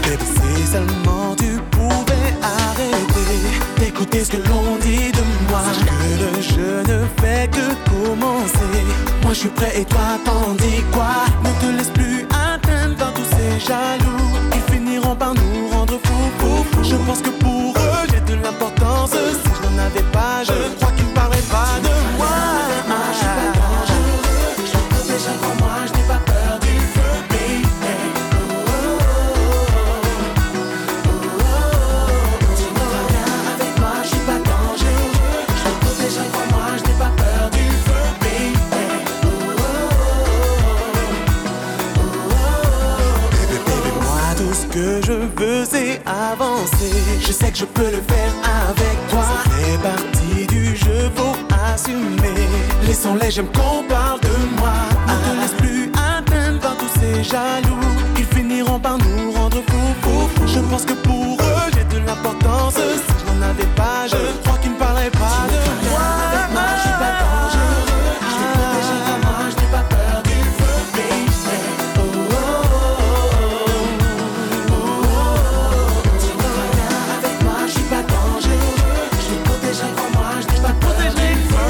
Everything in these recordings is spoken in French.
Bébé, si seulement tu pouvais arrêter d'écouter ce que l'on dit de moi. Sache que le jeu ne fait que commencer. Moi je suis prêt et toi t'en dis quoi? Ne te laisse plus atteindre par tous ces jaloux. Ils finiront par nous rendre fous. Je pense que pour eux j'ai de l'importance. Si je n'en avais pas, je crois qu'ils ne parleraient pas de moi. Je suis pas dangereux, je te protège avant moi, je n'ai pas peur du feu, baby. Tu ne vas rien avec moi, je suis pas dangereux, je te protège avant moi, je n'ai pas peur du feu, baby. Baby, moi tout ce que je veux c'est avancer. Je sais que je peux le faire avec toi. Ça fait partie du jeu, faut assumer. Laissons-les, j'aime qu'on parle de moi. Ne te laisse plus atteindre par tous ces jaloux. Ils finiront par nous rendre fous. Je pense que pour eux j'ai de l'importance. Si je n'en avais pas, je crois qu'ils ne parleraient pas de moi. Avec moi, je suis pas dangereux. Je te protège avant moi, je n'ai pas peur du feu, baby. Tu ne vas rien avec moi, je suis pas dangereux. Je te protège avant moi, je n'ai pas peur du feu,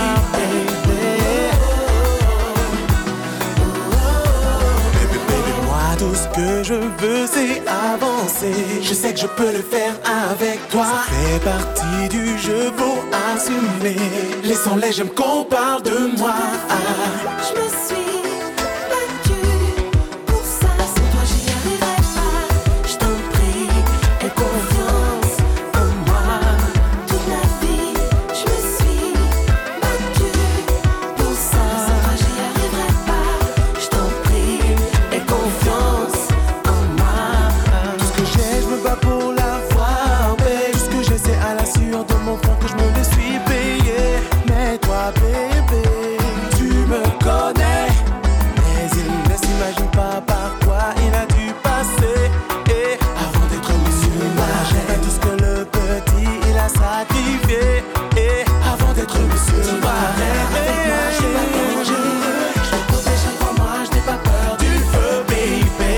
baby. Moi tout ce que je veux c'est avancer. Je sais que je peux le faire avec toi. Ça fait partie du jeu, faut assumer. Laissons-les, j'aime qu'on parle de moi. Je me suis battue pour ça, sans toi j'y arriverai pas. Je t'en prie, aie confiance en moi. Toute la vie, je me suis battue pour ça, sans toi j'y arriverai pas. Je t'en prie, aie confiance en moi. Tout ce que j'ai, je me bats pour l'avoir, babe. Tout ce que j'ai, c'est à la sueur de mon front que je me le suis payé. Mais toi, bébé, tu me connais. Mais il ne s'imagine pas par quoi il a dû passer. Et avant d'être musulman, j'ai tout ce que le petit il a sacrifié. Et avant d'être musulman, avec moi, je suis pas dangereux. Je te protège avant moi, je n'ai pas peur du feu, baby.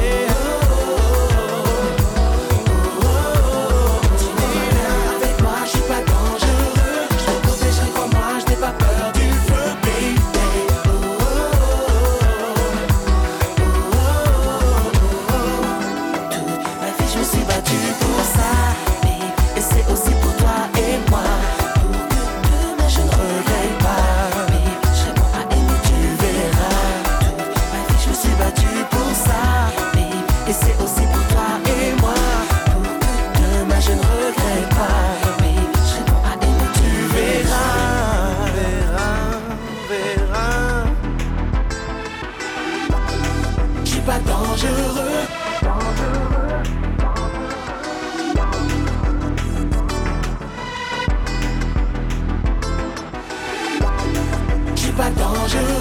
Tu n'es rien avec moi, je suis pas dangereux. Je te protège avant moi, je n'ai pas peur du feu, baby. Toute ma vie je me suis battue pour ça, babe. Et c'est aussi pour toi et moi. Pour que demain je ne regrette pas, babe. Je serai bon à aimer, tu verras. Toute ma vie je me suis battue pour ça, babe. Et c'est aussi pour toi et moi. Pour que demain je ne regrette pas, babe. Je serai bon à aimer, tu verras. Je suis pas dangereux. Je suis pas dangereux.